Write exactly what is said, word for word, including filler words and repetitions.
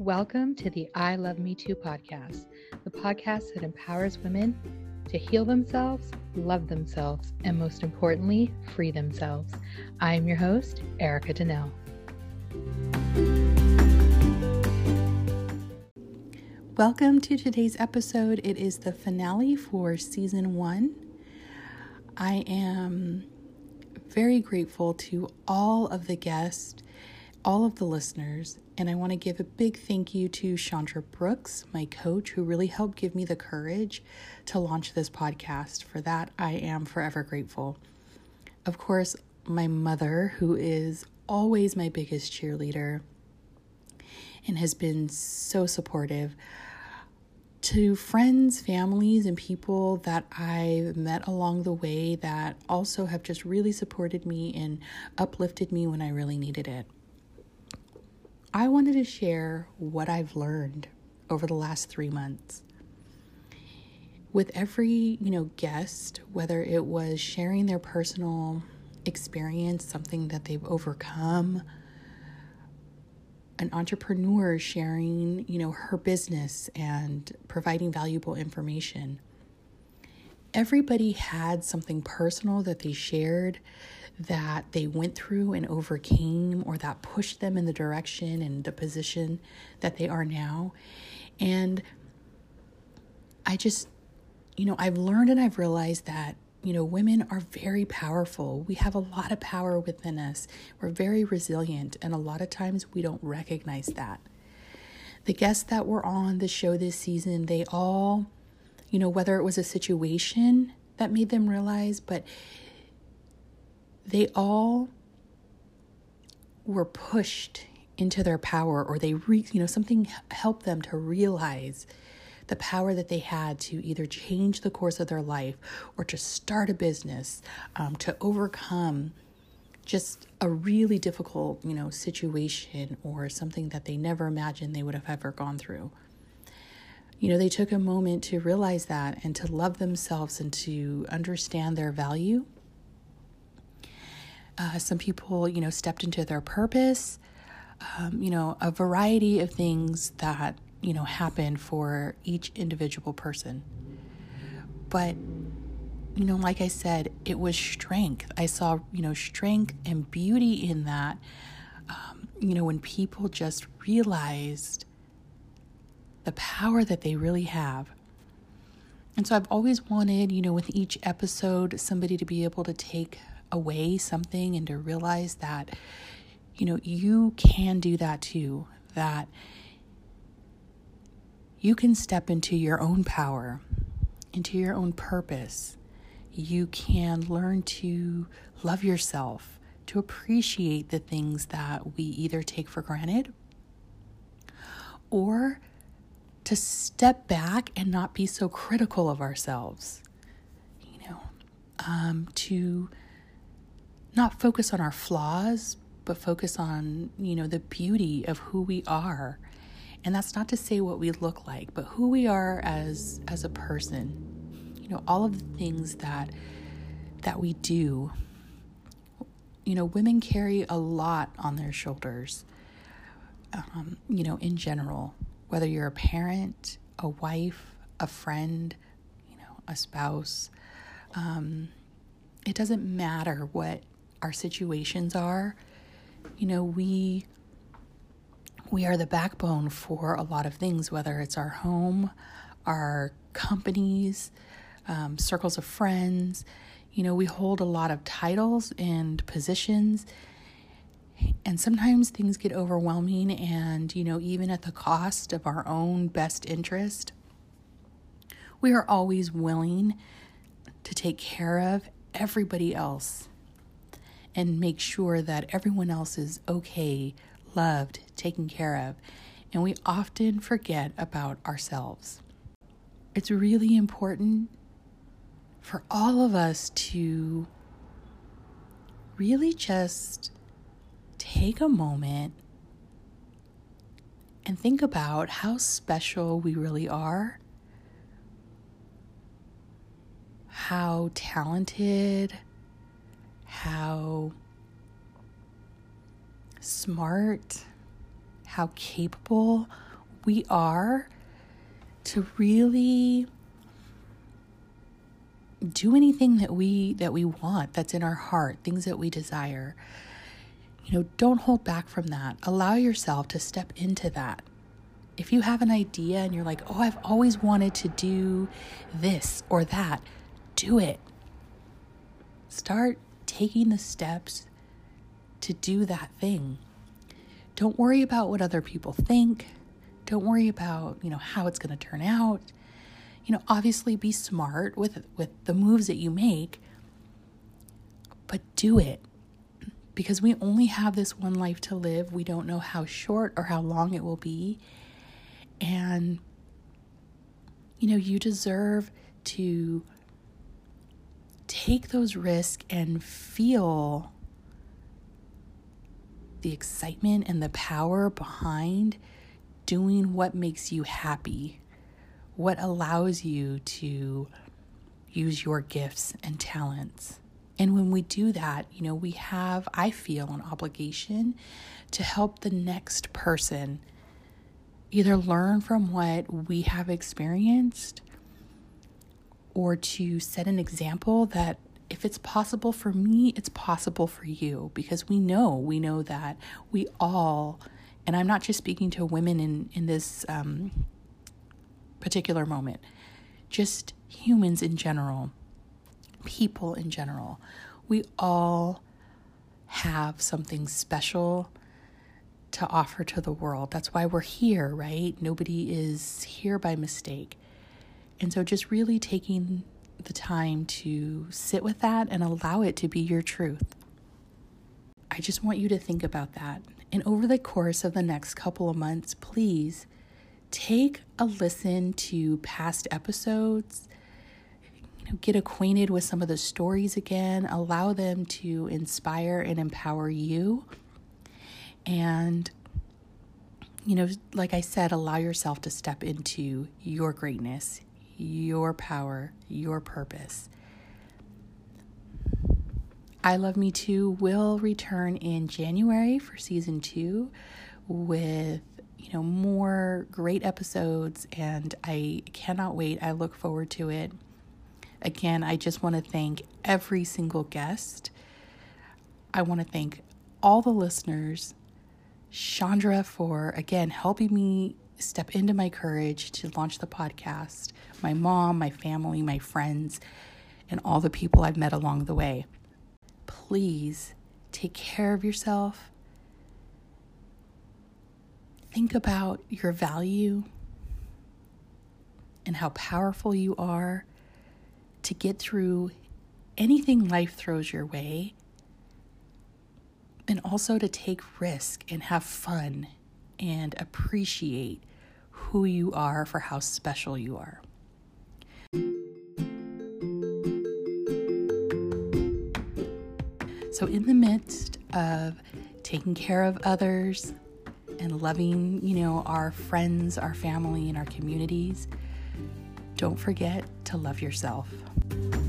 Welcome to the I Love Me Too podcast, the podcast that empowers women to heal themselves, love themselves, and most importantly, free themselves. I am your host, Erica Donnell. Welcome to today's episode. It is the finale for season one. I am very grateful to all of the guests, all of the listeners, and I want to give a big thank you to Chandra Brooks, my coach, who really helped give me the courage to launch this podcast. For that, I am forever grateful. Of course, my mother, who is always my biggest cheerleader and has been so supportive. To friends, families, and people that I've met along the way that also have just really supported me and uplifted me when I really needed it. I wanted to share what I've learned over the last three months. With every, you know, guest, whether it was sharing their personal experience, something that they've overcome, an entrepreneur sharing, you know, her business and providing valuable information. Everybody had something personal that they shared that they went through and overcame, or that pushed them in the direction and the position that they are now. And I just, you know, I've learned and I've realized that, you know, women are very powerful. We have a lot of power within us. We're very resilient, and a lot of times we don't recognize that. The guests that were on the show this season, they all, you know, whether it was a situation that made them realize, but they all were pushed into their power, or they, re, you know, something helped them to realize the power that they had to either change the course of their life or to start a business, um, to overcome just a really difficult, you know, situation or something that they never imagined they would have ever gone through. You know, they took a moment to realize that and to love themselves and to understand their value. Uh, some people, you know, stepped into their purpose, um, you know, a variety of things that, you know, happen for each individual person. But, you know, like I said, it was strength. I saw, you know, strength and beauty in that, um, you know, when people just realized the power that they really have. And so I've always wanted, you know, with each episode, somebody to be able to take away something and to realize that, you know, you can do that too, that you can step into your own power, into your own purpose. You can learn to love yourself, to appreciate the things that we either take for granted, or to step back and not be so critical of ourselves, you know, um, to not focus on our flaws, but focus on, you know, the beauty of who we are. And that's not to say what we look like, but who we are as as a person. You know, all of the things that that we do. You know, women carry a lot on their shoulders, um, you know, in general. Whether you're a parent, a wife, a friend, you know, a spouse. Um, it doesn't matter what our situations are. You know, we... We are the backbone for a lot of things, whether it's our home, our companies, um, circles of friends. You know, we hold a lot of titles and positions, and sometimes things get overwhelming and, you know, even at the cost of our own best interest. We are always willing to take care of everybody else and make sure that everyone else is okay, loved, taken care of, and we often forget about ourselves. It's really important for all of us to really just take a moment and think about how special we really are, how talented, how smart, how capable we are to really do anything that we that we want, that's in our heart, things that we desire. You know, don't hold back from that. Allow yourself to step into that. If you have an idea and you're like, oh, I've always wanted to do this or that, do it. Start taking the steps to do that thing. Don't worry about what other people think. Don't worry about, you know, how it's going to turn out. You know, obviously be smart with with the moves that you make, but do it. Because we only have this one life to live. We don't know how short or how long it will be. And, you know, you deserve to take those risks and feel the excitement and the power behind doing what makes you happy, what allows you to use your gifts and talents. And when we do that, you know, we have, I feel, an obligation to help the next person either learn from what we have experienced or to set an example that if it's possible for me, it's possible for you. Because we know, we know that we all, and I'm not just speaking to women in, in this um, particular moment, just humans in general, people in general, we all have something special to offer to the world. That's why we're here, right? Nobody is here by mistake. And so just really taking the time to sit with that and allow it to be your truth. I just want you to think about that. And over the course of the next couple of months, please take a listen to past episodes. You know, get acquainted with some of the stories again. Allow them to inspire and empower you. And, you know, like I said, allow yourself to step into your greatness, your power, your purpose. I Love Me Too will return in January for season two with, you know, more great episodes, and I cannot wait. I look forward to it. Again, I just want to thank every single guest. I want to thank all the listeners, Chandra for, again, helping me step into my courage to launch the podcast, my mom, my family, my friends, and all the people I've met along the way. Please take care of yourself. Think about your value and how powerful you are to get through anything life throws your way, and also to take risk and have fun and appreciate who you are for how special you are. So in the midst of taking care of others and loving, you know, our friends, our family, and our communities, don't forget to love yourself.